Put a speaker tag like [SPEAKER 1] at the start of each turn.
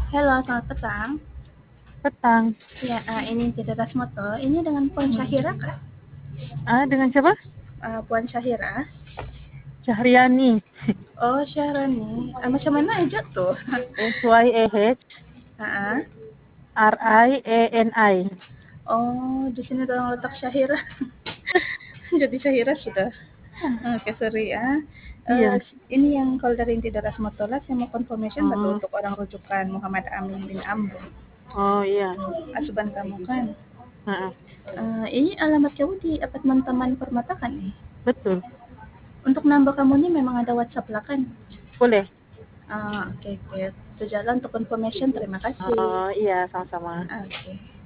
[SPEAKER 1] Halo, selamat petang.
[SPEAKER 2] Petang.
[SPEAKER 1] Ya, ini Tidak Rasmoto. Ini dengan Puan Syahira kah?
[SPEAKER 2] Dengan siapa?
[SPEAKER 1] Puan Syahira.
[SPEAKER 2] Syahriani.
[SPEAKER 1] Oh, Syahrani. Macam mana aja tuh?
[SPEAKER 2] SYEH
[SPEAKER 1] Ah,
[SPEAKER 2] RIANI.
[SPEAKER 1] oh, di sini orang letak Syahira. Jadi Syahira sudah. Oke, sorry ya.
[SPEAKER 2] Iya.
[SPEAKER 1] Ini yang kalau dari Tidak Rasmoto lah, saya mau confirmation betul
[SPEAKER 2] Oh,
[SPEAKER 1] untuk orang rujukan Muhammad Amin bin Amru.
[SPEAKER 2] oh iya.
[SPEAKER 1] Asuban kamu kan?
[SPEAKER 2] Heeh,
[SPEAKER 1] Ini alamat kamu di apartemen Taman Permata kan nih?
[SPEAKER 2] betul.
[SPEAKER 1] Untuk nambah kamu ini memang ada WhatsApp lah kan?
[SPEAKER 2] Boleh.
[SPEAKER 1] Oke, oke. Itu jalan untuk confirmation. Terima kasih.
[SPEAKER 2] Iya, sama-sama.
[SPEAKER 1] Oke.